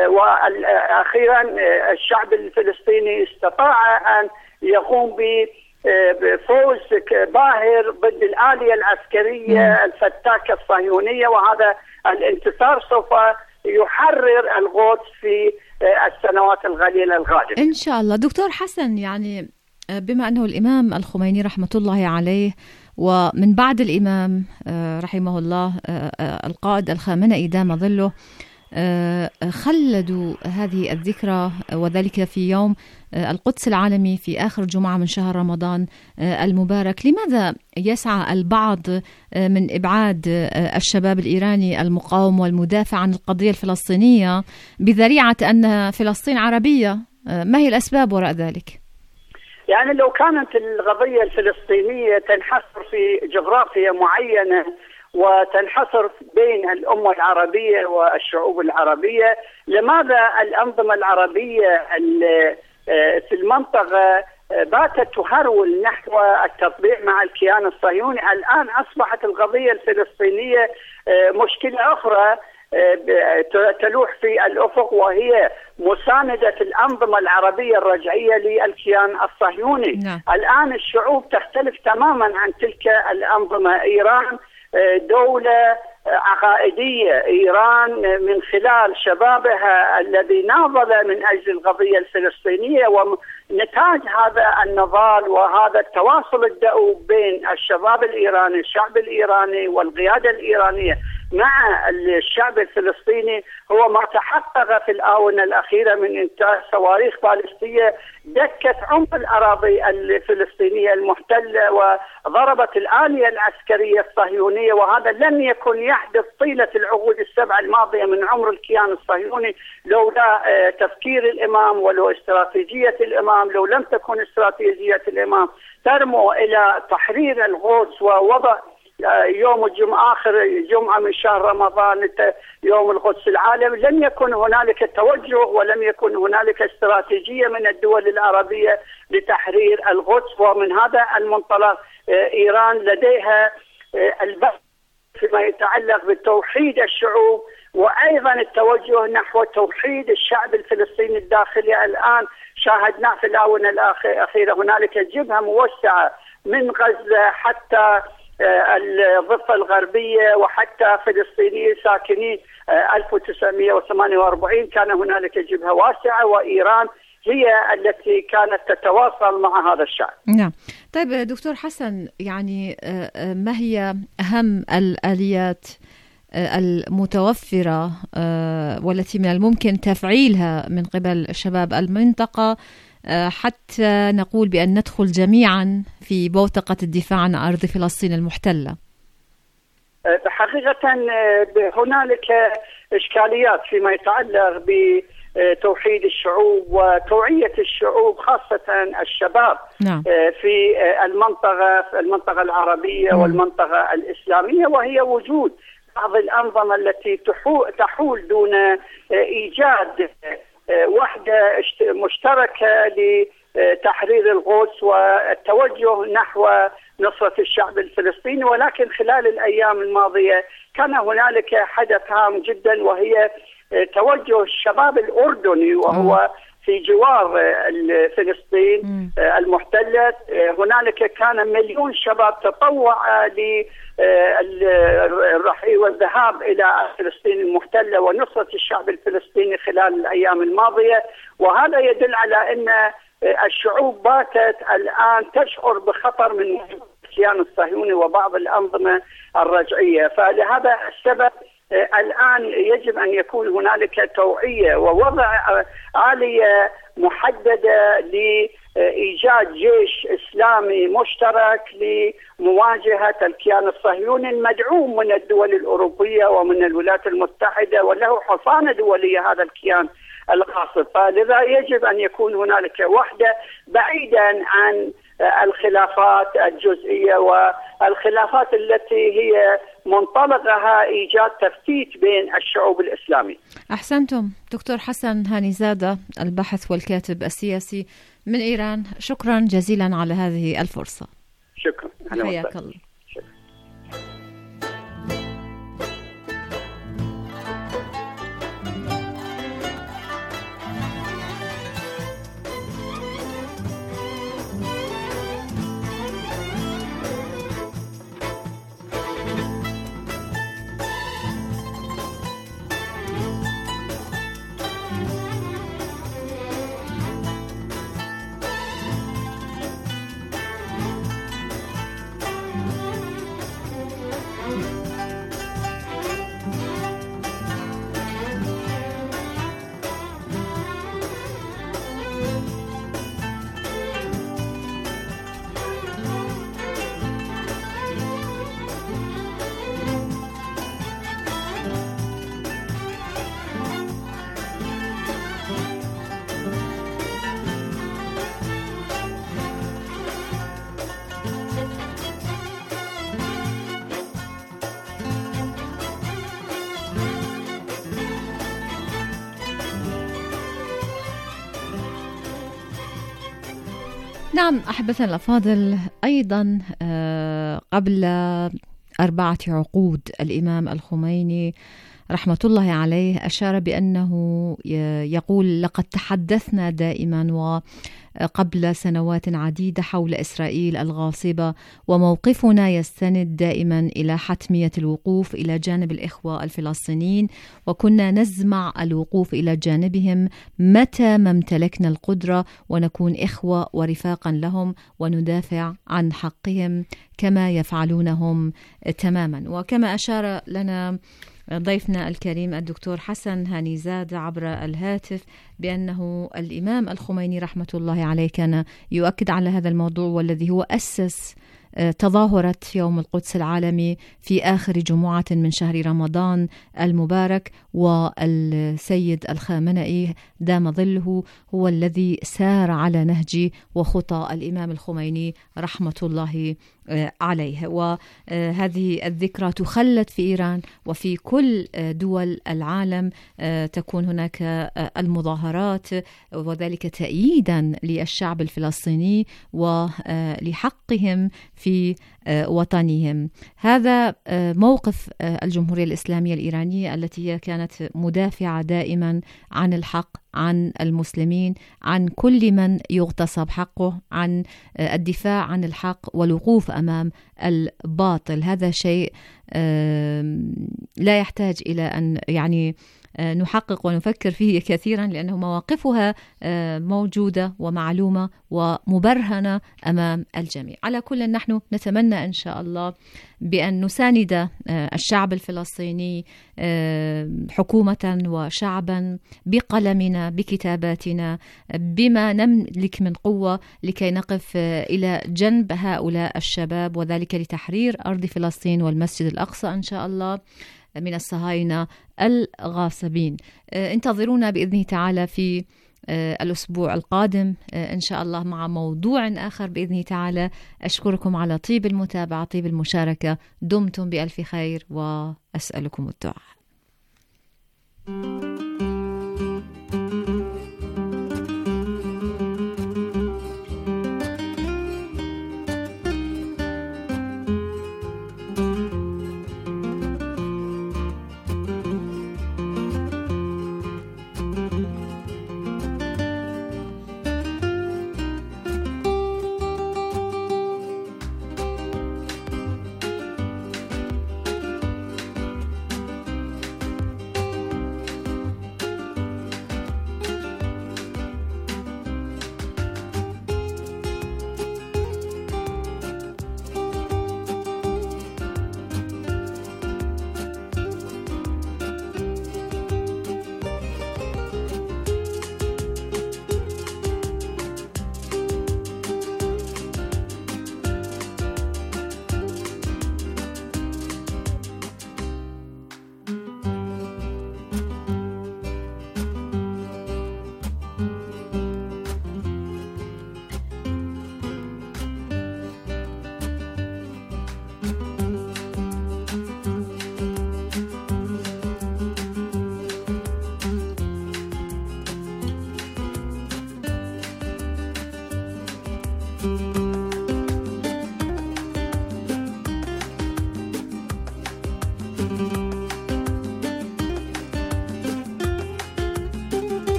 وأخيرا الشعب الفلسطيني استطاع أن يقوم بفوز باهر ضد الآلية العسكرية الفتاكة الصهيونية، وهذا الانتصار سوف يحرر القدس في السنوات القليلة القادمة إن شاء الله. دكتور حسن، يعني بما أنه الإمام الخميني رحمة الله عليه ومن بعد الإمام رحمه الله القائد الخامنئي دام ظله خلدوا هذه الذكرى وذلك في يوم القدس العالمي في آخر جمعة من شهر رمضان المبارك. لماذا يسعى البعض من إبعاد الشباب الإيراني المقاوم والمدافع عن القضية الفلسطينية بذريعة أن فلسطين عربية؟ ما هي الأسباب وراء ذلك؟ يعني لو كانت القضية الفلسطينية تنحصر في جغرافيا معينة وتنحصر بين الأمة العربية والشعوب العربية، لماذا الأنظمة العربية في المنطقة باتت تهرول نحو التطبيع مع الكيان الصهيوني؟ الآن أصبحت القضية الفلسطينية مشكلة أخرى تلوح في الأفق، وهي مساندة الأنظمة العربية الرجعية للكيان الصهيوني. نعم. الآن الشعوب تختلف تماما عن تلك الأنظمة. إيران دولة عقائدية، إيران من خلال شبابها الذي ناضل من أجل القضية الفلسطينية، ونتاج هذا النضال وهذا التواصل الدؤوب بين الشباب الإيراني الشعب الإيراني والقيادة الإيرانية مع الشعب الفلسطيني هو ما تحقق في الآونة الأخيرة من إنتاج صواريخ باليستية دكت عمق الأراضي الفلسطينية المحتلة وضربت الآلية العسكرية الصهيونية، وهذا لم يكن يحدث طيلة العقود السبع الماضية من عمر الكيان الصهيوني لولا تفكير الإمام ولو استراتيجية الإمام. لو لم تكن استراتيجية الإمام ترمو إلى تحرير القدس ووضع يوم الجمعة آخر جمعة من شهر رمضان يوم القدس العالمي، لم يكن هنالك توجه ولم يكن هنالك استراتيجية من الدول العربية لتحرير القدس. ومن هذا المنطلق إيران لديها البحث فيما يتعلق بتوحيد الشعوب وأيضا التوجه نحو توحيد الشعب الفلسطيني الداخلي. الآن شاهدنا في الآونة الأخيرة هنالك جبهة موسعة من غزة حتى الضفة الغربية وحتى فلسطينيين ساكنين ألف وتسعمئة وثمانية وأربعين كان هنالك جبهة واسعة، وإيران هي التي كانت تتواصل مع هذا الشعب. نعم. طيب دكتور حسن، يعني ما هي أهم الآليات المتوفرة والتي من الممكن تفعيلها من قبل شباب المنطقة حتى نقول بأن ندخل جميعا في بوتقة الدفاع عن أرض فلسطين المحتلة؟ حقيقة هنالك إشكاليات فيما يتعلق بتوحيد الشعوب وتوعية الشعوب خاصة الشباب. نعم. في المنطقة في المنطقة العربية نعم. والمنطقة الإسلامية، وهي وجود بعض الأنظمة التي تحول دون إيجاد وحدة مشتركة لتحرير القدس والتوجه نحو نصرة الشعب الفلسطيني. ولكن خلال الأيام الماضية كان هنالك حدث هام جدا، وهي توجه الشباب الأردني وهو في جوار فلسطين المحتلة. هنالك كان مليون شباب تطوع للرحيل والذهاب إلى فلسطين المحتلة ونصرة الشعب الفلسطيني خلال الأيام الماضية، وهذا يدل على أن الشعوب باتت الآن تشعر بخطر من الكيان الصهيوني وبعض الأنظمة الرجعية. فلهذا السبب الآن يجب أن يكون هنالك توعية ووضع آلية محددة لإيجاد جيش إسلامي مشترك لمواجهة الكيان الصهيوني المدعوم من الدول الأوروبية ومن الولايات المتحدة، وله حصانة دولية هذا الكيان الغاصب. فلذا يجب أن يكون هنالك وحدة بعيدا عن الخلافات الجزئية والخلافات التي هي منطلقها إيجاد تفتيت بين الشعوب الإسلامية. أحسنتم دكتور حسن هانيزادة، الباحث والكاتب السياسي من إيران، شكرا جزيلا على هذه الفرصة. شكرا. حياك الله. نعم أحبتنا الأفاضل، أيضا قبل أربعة عقود الإمام الخميني رحمة الله عليه أشار بأنه يقول: لقد تحدثنا دائما وقبل سنوات عديدة حول إسرائيل الغاصبة، وموقفنا يستند دائما إلى حتمية الوقوف إلى جانب الإخوة الفلسطينيين، وكنا نزمع الوقوف إلى جانبهم متى ما امتلكنا القدرة، ونكون إخوة ورفاقا لهم وندافع عن حقهم كما يفعلونهم تماما. وكما أشار لنا ضيفنا الكريم الدكتور حسن هانيزاد عبر الهاتف بأنه الإمام الخميني رحمة الله عليه كان يؤكد على هذا الموضوع، والذي هو أسس تظاهرة يوم القدس العالمي في آخر جمعة من شهر رمضان المبارك، والسيد الخامنئي دام ظله هو الذي سار على نهج وخطى الإمام الخميني رحمة الله عليه. وهذه الذكرى تخلد في إيران وفي كل دول العالم، تكون هناك المظاهرات، وذلك تأييدا للشعب الفلسطيني ولحقهم في وطنهم. هذا موقف الجمهورية الإسلامية الإيرانية التي هي كانت مدافعة دائما عن الحق، عن المسلمين، عن كل من يغتصب حقه، عن الدفاع عن الحق والوقوف أمام الباطل. هذا شيء لا يحتاج إلى أن يعني نحقق ونفكر فيه كثيرا، لأنه مواقفها موجودة ومعلومة ومبرهنة أمام الجميع. على كل نحن نتمنى إن شاء الله بأن نساند الشعب الفلسطيني حكومة وشعبا بقلمنا، بكتاباتنا، بما نملك من قوة، لكي نقف إلى جنب هؤلاء الشباب، وذلك لتحرير أرض فلسطين والمسجد الأقصى إن شاء الله من الصهاينة الغاصبين. انتظرونا بإذن تعالى في الأسبوع القادم إن شاء الله مع موضوع آخر بإذن تعالى. أشكركم على طيب المتابعة، طيب المشاركة. دمتم بألف خير وأسألكم الدعاء.